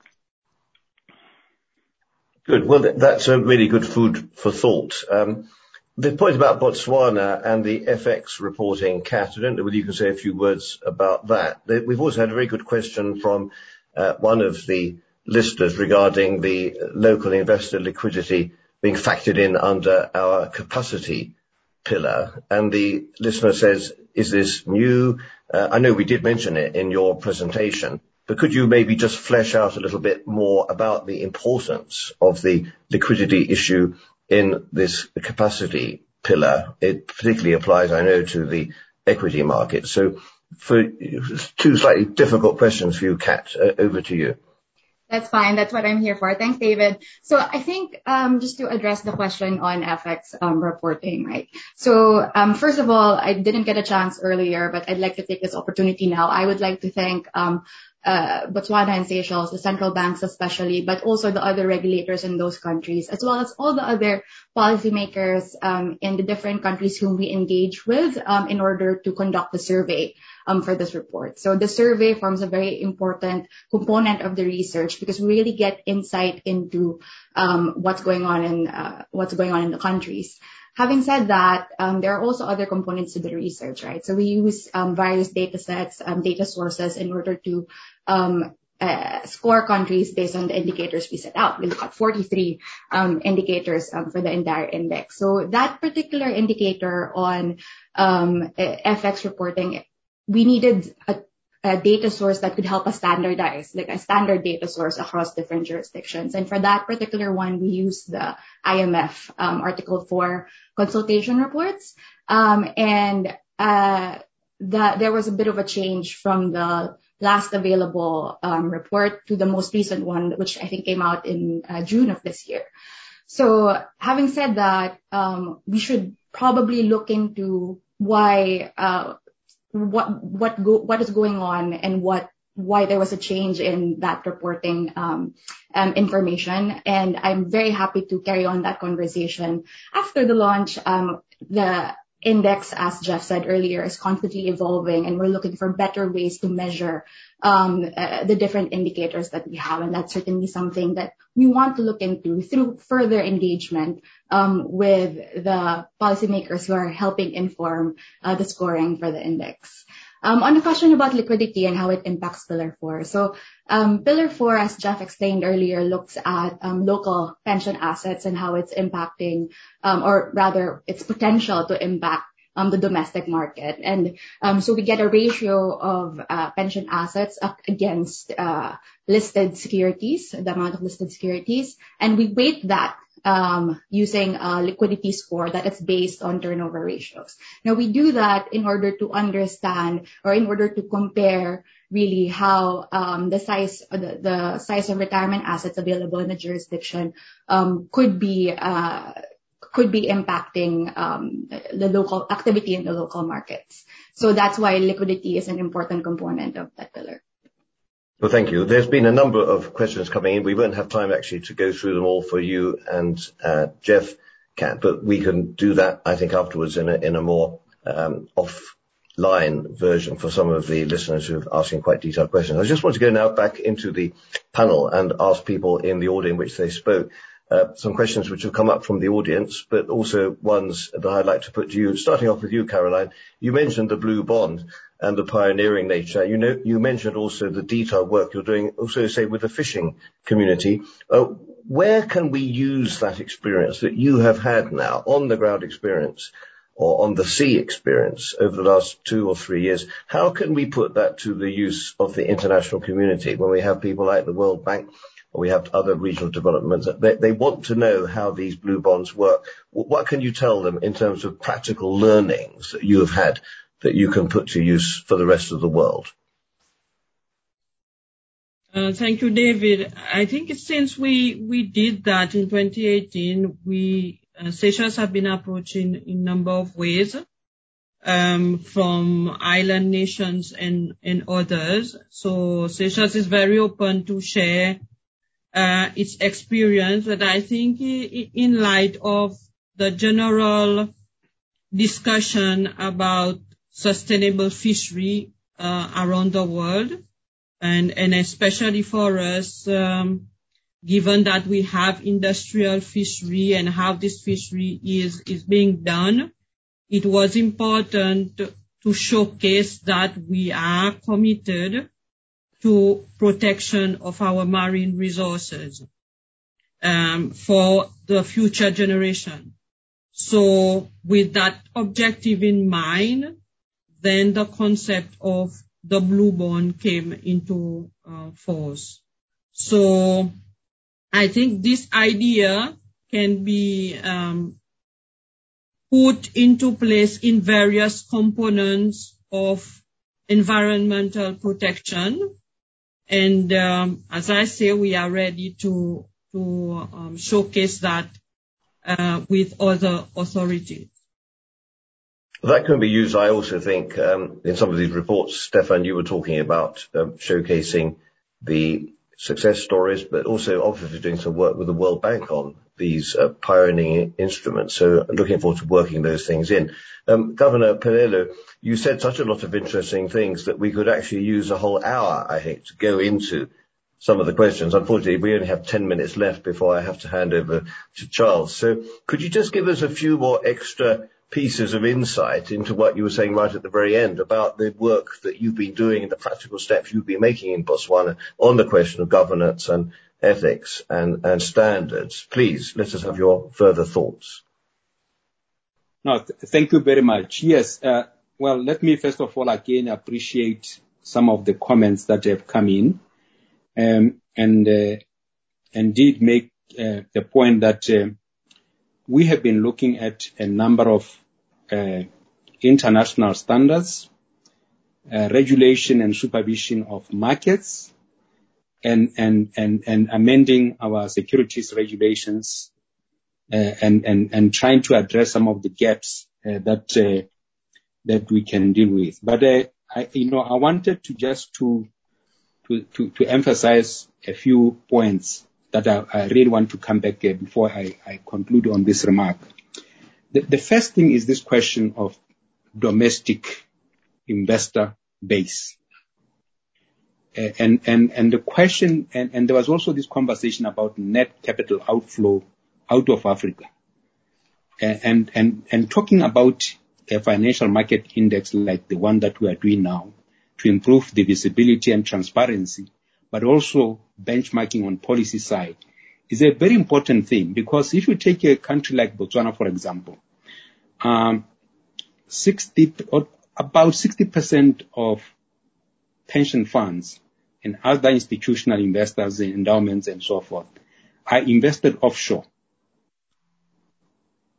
Good. Well, that's a really good food for thought. Um, the point about Botswana and the F X reporting, Kat, I don't know whether you can say a few words about that. We've also had a very good question from uh, one of the listeners regarding the local investor liquidity being factored in under our capacity pillar. And the listener says, is this new? Uh, I know we did mention it in your presentation, but could you maybe just flesh out a little bit more about the importance of the liquidity issue in this capacity pillar? It particularly applies, I know, to the equity market. So for two slightly difficult questions for you, Kat, uh, over to you. That's fine. That's what I'm here for. Thanks, David. So I think um, just to address the question on F X um, reporting, right? So um, first of all, I didn't get a chance earlier, but I'd like to take this opportunity now. I would like to thank um, uh, Botswana and Seychelles, the central banks especially, but also the other regulators in those countries, as well as all the other policymakers um, in the different countries whom we engage with um, in order to conduct the survey um, for this report. So the survey forms a very important component of the research because we really get insight into um, what's going on in uh, what's going on in the countries. Having said that, um, there are also other components to the research, right? So we use um, various data sets, um, data sources in order to um, uh, score countries based on the indicators we set out. We look at forty-three um, indicators um, for the entire index. So that particular indicator on um, F X reporting, we needed a a data source that could help us standardize, like a standard data source across different jurisdictions. And for that particular one, we used the I M F um, Article four consultation reports. Um, and uh, the, there was a bit of a change from the last available um, report to the most recent one, which I think came out in uh, June of this year. So having said that, um, we should probably look into why uh, what what go, what is going on and what why there was a change in that reporting um, um, information. And I'm very happy to carry on that conversation after the launch. Um, the index, as Jeff said earlier, is constantly evolving, and we're looking for better ways to measure um, uh, the different indicators that we have. And that's certainly something that we want to look into through further engagement um, with the policymakers who are helping inform uh, the scoring for the index. Um, on the question about liquidity and how it impacts Pillar four. So um, Pillar four, as Jeff explained earlier, looks at um, local pension assets and how it's impacting, um, or rather its potential to impact um, the domestic market. And um, so we get a ratio of uh, pension assets up against uh, listed securities, the amount of listed securities, and we weight that um, using a liquidity score that is based on turnover ratios. Now, we do that in order to understand or in order to compare really how um, the size the, the size of retirement assets available in the jurisdiction um, could be uh, could be impacting um, the local activity in the local markets. So that's why liquidity is an important component of that pillar. Well, thank you. There's been a number of questions coming in. We won't have time actually to go through them all for you and uh, Jeff, Kat, but we can do that, I think, afterwards in a, in a more um, offline version for some of the listeners who are asking quite detailed questions. I just want to go now back into the panel and ask people in the order in which they spoke uh, some questions which have come up from the audience, but also ones that I'd like to put to you. Starting off with you, Caroline, you mentioned the blue bond and the pioneering nature. You know, you mentioned also the detailed work you're doing, also say with the fishing community. Uh, where can we use that experience that you have had now, on the ground experience or on the sea experience over the last two or three years? How can we put that to the use of the international community when we have people like the World Bank or we have other regional developments? They, they want to know how these blue bonds work. What can you tell them in terms of practical learnings that you have had that you can put to use for the rest of the world? Uh, thank you, David. I think since we, we did that in twenty eighteen, we, uh, Seychelles have been approaching in a number of ways, um, from island nations and, and others. So Seychelles is very open to share, uh, its experience, but I think in light of the general discussion about sustainable fishery uh, around the world, and and especially for us, um, given that we have industrial fishery and how this fishery is is being done, it was important to showcase that we are committed to protection of our marine resources um, for the future generation. So with that objective in mind, then the concept of the blue bond came into uh, force. So I think this idea can be um, put into place in various components of environmental protection. And um, as I say, we are ready to, to um, showcase that uh, with other authorities. That can be used, I also think, um, in some of these reports. Stefan, you were talking about um, showcasing the success stories, but also obviously doing some work with the World Bank on these uh, pioneering instruments. So looking forward to working those things in. Um, Governor Pelelo, you said such a lot of interesting things that we could actually use a whole hour, I think, to go into some of the questions. Unfortunately, we only have ten minutes left before I have to hand over to Charles. So could you just give us a few more extra pieces of insight into what you were saying right at the very end about the work that you've been doing and the practical steps you've been making in Botswana on the question of governance and ethics and, and standards? Please, let us have your further thoughts. No, th- thank you very much. Yes, uh, well, let me first of all again appreciate some of the comments that have come in, um, and uh, indeed make uh, the point that uh, we have been looking at a number of uh, international standards, uh, regulation and supervision of markets, and, and, and, and amending our securities regulations, uh, and, and, and trying to address some of the gaps uh, that uh, that we can deal with. But uh, I, you know, I wanted to just to to to, to emphasize a few points that I, I really want to come back uh, before I, I conclude on this remark. The, the first thing is this question of domestic investor base. Uh, and, and, and the question, and, and there was also this conversation about net capital outflow out of Africa. Uh, and, and, and talking about a financial market index like the one that we are doing now to improve the visibility and transparency, but also benchmarking on policy side, is a very important thing, because if you take a country like Botswana, for example, um, sixty or about sixty percent of pension funds and other institutional investors, endowments and so forth, are invested offshore.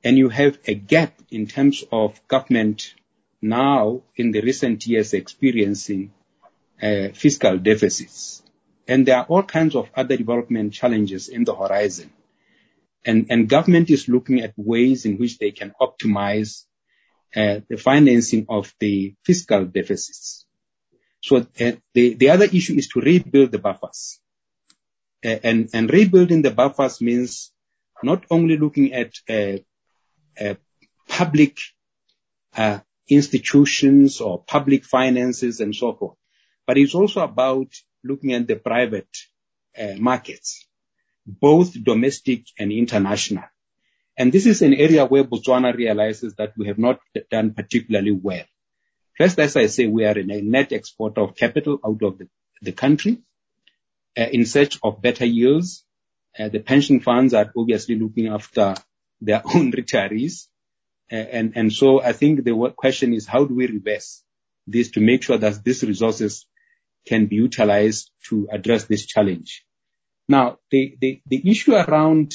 and you have a gap in terms of government now in the recent years experiencing uh, fiscal deficits. And there are all kinds of other development challenges in the horizon. And, and government is looking at ways in which they can optimize uh, the financing of the fiscal deficits. So uh, the, the other issue is to rebuild the buffers. Uh, and, and rebuilding the buffers means not only looking at uh, uh, public uh, institutions or public finances and so forth, but it's also about looking at the private uh, markets, both domestic and international. And this is an area where Botswana realizes that we have not done particularly well. First, as I say, we are a net exporter of capital out of the, the country uh, in search of better yields. Uh, the pension funds are obviously looking after their own retirees. Uh, and, and so I think the question is, how do we reverse this to make sure that these resources can be utilized to address this challenge? Now, the, the, the issue around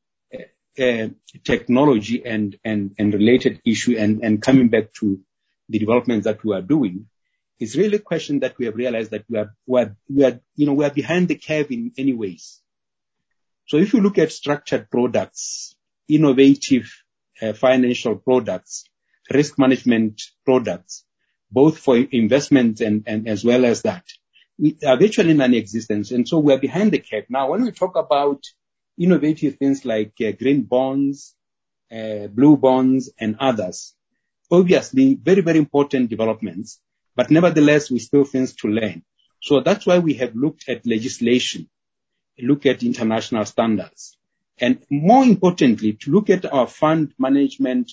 uh, uh, technology and, and, and related issue and, and coming back to the developments that we are doing is really a question that we have realized that we are, we are, we are, you know, we are behind the curve in many ways. So if you look at structured products, innovative uh, financial products, risk management products, both for investment and, and as well as that, we are virtually non-existent. And so we are behind the curve. Now, when we talk about innovative things like uh, green bonds, uh, blue bonds, and others, obviously very, very important developments, but nevertheless, we still things to learn. So that's why we have looked at legislation, look at international standards, and more importantly, to look at our fund management,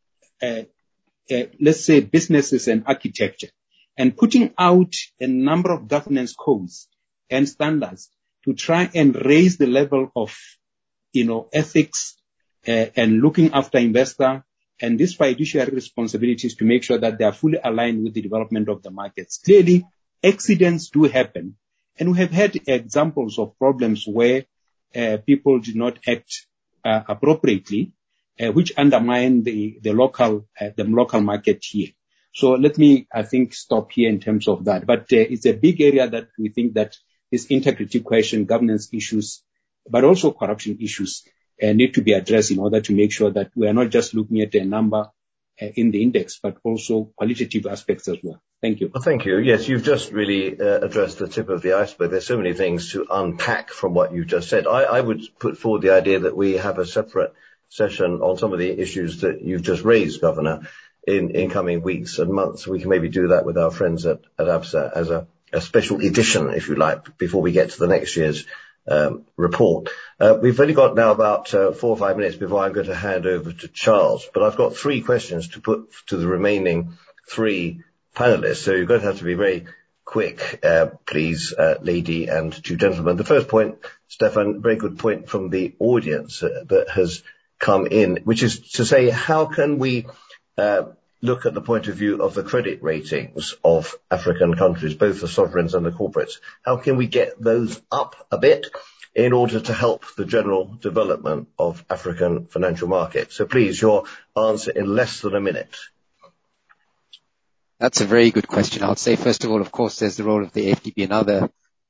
uh, uh, let's say businesses and architecture, and putting out a number of governance codes and standards to try and raise the level of, you know, ethics uh, and looking after investor and these fiduciary responsibilities to make sure that they are fully aligned with the development of the markets. Clearly, accidents do happen. And we have had examples of problems where uh, people did not act uh, appropriately, uh, which undermine the, the local uh, the local market here. So let me, I think, stop here in terms of that. But uh, it's a big area that we think that this integrity question, governance issues, but also corruption issues uh, need to be addressed in order to make sure that we are not just looking at a number uh, in the index, but also qualitative aspects as well. Thank you. Well, thank you. Yes, you've just really uh, addressed the tip of the iceberg. There's so many things to unpack from what you've just said. I, I would put forward the idea that we have a separate session on some of the issues that you've just raised, Governor, in, in coming weeks and months. We can maybe do that with our friends at, at ABSA as a, a special edition, if you like, before we get to the next year's um, report. Uh, we've only got now about uh, four or five minutes before I'm going to hand over to Charles, but I've got three questions to put to the remaining three panelists, so you're going to have to be very quick, uh, please, uh, lady and two gentlemen. The first point, Stefan, very good point from the audience uh, that has come in, which is to say, how can we uh, look at the point of view of the credit ratings of African countries, both the sovereigns and the corporates? How can we get those up a bit in order to help the general development of African financial markets? So please, your answer in less than a minute. That's a very good question. I'll say, first of all, of course, there's the role of the F D B and other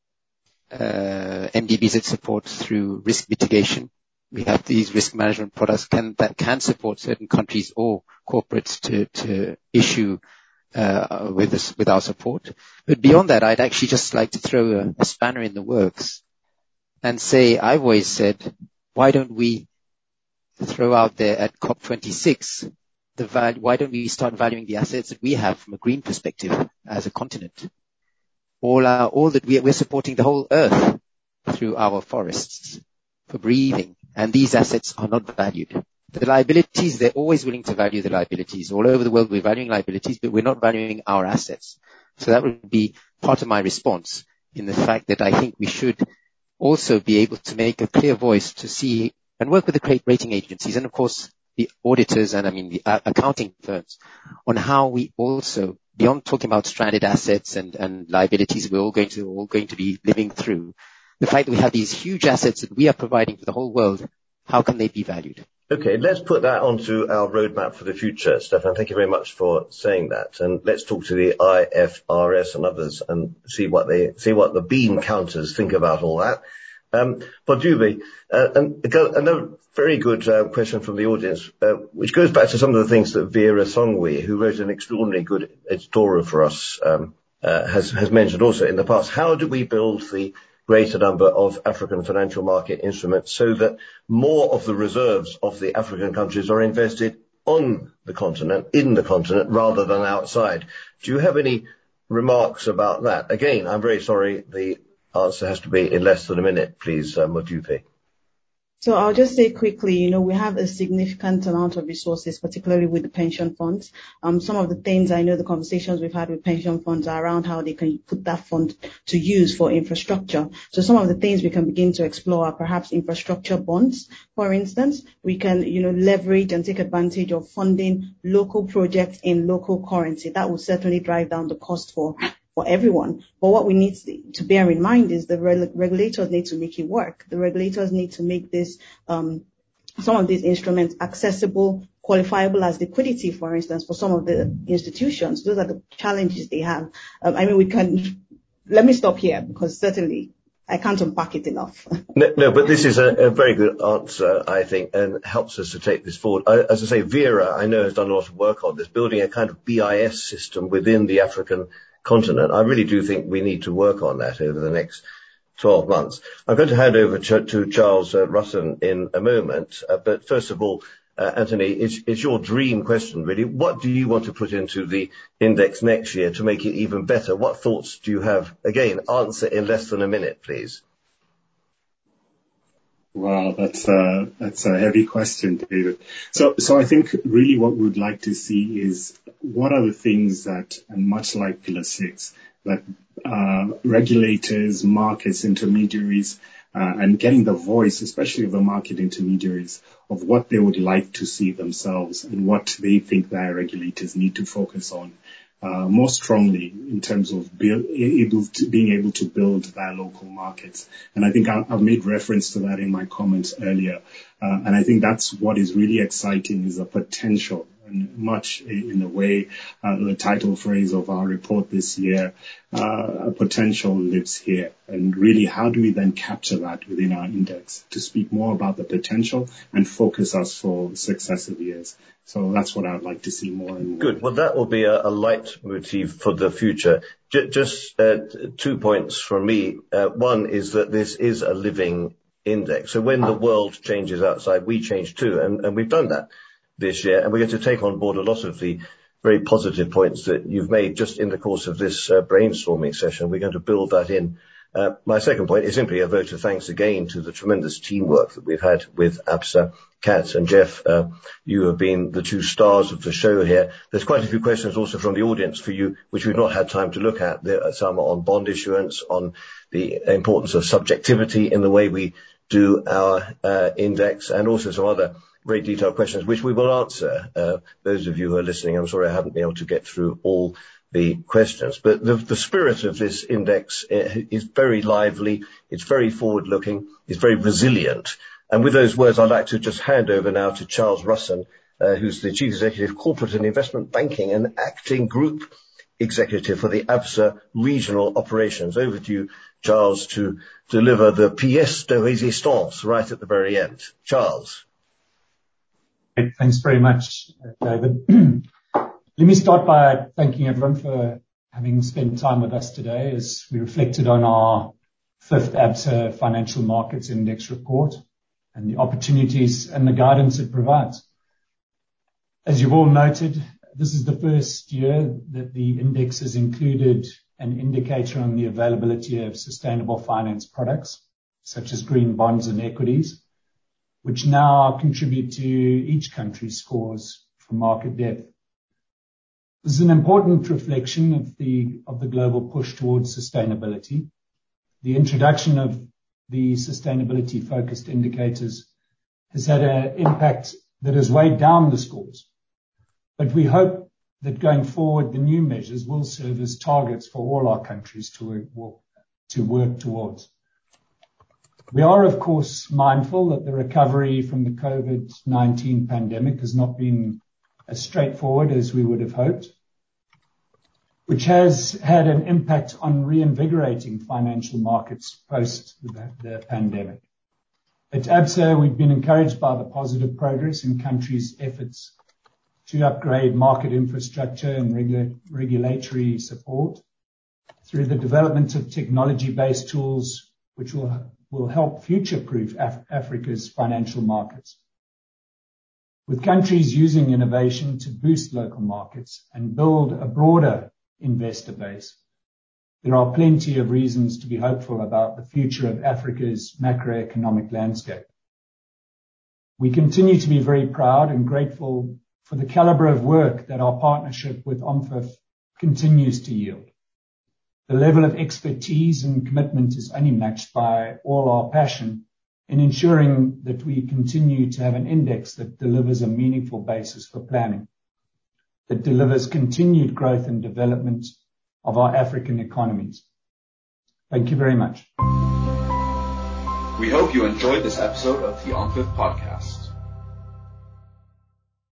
uh, M D Bs that support through risk mitigation. We have these risk management products can, that can support certain countries or corporates to, to issue uh, with us, with our support. But beyond that, I'd actually just like to throw a, a spanner in the works and say, I've always said, why don't we throw out there at COP twenty-six the value, why don't we start valuing the assets that we have from a green perspective as a continent? All our, all that we are, we're supporting the whole earth through our forests for breathing, and these assets are not valued. The liabilities, they're always willing to value the liabilities. All over the world, we're valuing liabilities, but we're not valuing our assets. So that would be part of my response in the fact that I think we should also be able to make a clear voice to see and work with the rating agencies and, of course, the auditors and, I mean, the uh, accounting firms on how we also, beyond talking about stranded assets and, and liabilities we're all going to, all going to be living through, the fact that we have these huge assets that we are providing for the whole world, how can they be valued? Okay, let's put that onto our roadmap for the future, Stefan. Thank you very much for saying that. And let's talk to the I F R S and others and see what they see what the bean counters think about all that. Um, Bodube, uh, and another very good uh, question from the audience, uh, which goes back to some of the things that Vera Songwe, who wrote an extraordinarily good editorial for us, um, uh, has, has mentioned also in the past. How do we build the greater number of African financial market instruments so that more of the reserves of the African countries are invested on the continent, in the continent, rather than outside? Do you have any remarks about that? Again, I'm very sorry, the answer has to be in less than a minute, please, uh, Modupe. So I'll just say quickly, you know, we have a significant amount of resources, particularly with the pension funds. Um, some of the things I know the conversations we've had with pension funds are around how they can put that fund to use for infrastructure. So some of the things we can begin to explore are perhaps infrastructure bonds. For instance, we can, you know, leverage and take advantage of funding local projects in local currency. That will certainly drive down the cost for for everyone. But what we need to bear in mind is the regulators need to make it work. The regulators need to make this, um, some of these instruments accessible, qualifiable as liquidity, for instance, for some of the institutions. Those are the challenges they have. Um, I mean, we can, let me stop here because certainly I can't unpack it enough. No, no, but this is a, a very good answer, I think, and helps us to take this forward. I, as I say, Vera, I know, has done a lot of work on this, building a kind of B I S system within the African continent. I really do think we need to work on that over the next twelve months. I'm going to hand over to, to Charles uh, Russon in a moment. Uh, but first of all, uh, Anthony, it's, it's your dream question, really. What do you want to put into the index next year to make it even better? What thoughts do you have? Again, answer in less than a minute, please. Wow, that's a, that's a heavy question, David. So, so I think really what we'd like to see is what are the things that, and much like Pillar Six, that uh, regulators, markets, intermediaries, uh, and getting the voice, especially of the market intermediaries, of what they would like to see themselves and what they think their regulators need to focus on. Uh, more strongly in terms of build, able to, being able to build their local markets. And I think I, I've made reference to that in my comments earlier. Uh, and I think that's what is really exciting is the potential, and much in the way uh, the title phrase of our report this year, uh, potential lives here. And really, how do we then capture that within our index to speak more about the potential and focus us for successive years? So that's what I'd like to see more and more. Good. Well, that will be a, a leitmotif for the future. J- just uh, two points from me. Uh, one is that this is a living index. So when the world changes outside, we change too. And, and we've done that this year. And we're going to take on board a lot of the very positive points that you've made just in the course of this uh, brainstorming session. We're going to build that in. Uh, my second point is simply a vote of thanks again to the tremendous teamwork that we've had with Absa, Kat and Jeff. Uh, you have been the two stars of the show here. There's quite a few questions also from the audience for you, which we've not had time to look at. There are some on bond issuance, on the importance of subjectivity in the way we do our uh, index, and also some other very detailed questions, which we will answer. Uh, those of you who are listening, I'm sorry I haven't been able to get through all the questions, but the, the spirit of this index is very lively, it's very forward-looking, it's very resilient. And with those words, I'd like to just hand over now to Charles Russon, uh, who's the Chief Executive Corporate and Investment Banking and Acting Group Executive for the Absa Regional Operations. Over to you, Charles, to deliver the pièce de résistance right at the very end. Charles. Thanks very much, David. Let me start by thanking everyone for having spent time with us today as we reflected on our fifth Absa Financial Markets Index report and the opportunities and the guidance it provides. As you've all noted, this is the first year that the index has included an indicator on the availability of sustainable finance products, such as green bonds and equities, which now contribute to each country's scores for market depth. This is an important reflection of the of the global push towards sustainability. The introduction of the sustainability-focused indicators has had an impact that has weighed down the scores. But we hope that going forward, the new measures will serve as targets for all our countries to work, to work towards. We are, of course, mindful that the recovery from the COVID nineteen pandemic has not been as straightforward as we would have hoped, which has had an impact on reinvigorating financial markets post the, the pandemic. At ABSA, we've been encouraged by the positive progress in countries' efforts to upgrade market infrastructure and regula- regulatory support through the development of technology-based tools which will, will help future-proof Af- Africa's financial markets. With countries using innovation to boost local markets and build a broader investor base, there are plenty of reasons to be hopeful about the future of Africa's macroeconomic landscape. We continue to be very proud and grateful for the caliber of work that our partnership with OMFIF continues to yield. The level of expertise and commitment is only matched by all our passion in ensuring that we continue to have an index that delivers a meaningful basis for planning, that delivers continued growth and development of our African economies. Thank you very much. We hope you enjoyed this episode of the OMFIF podcast.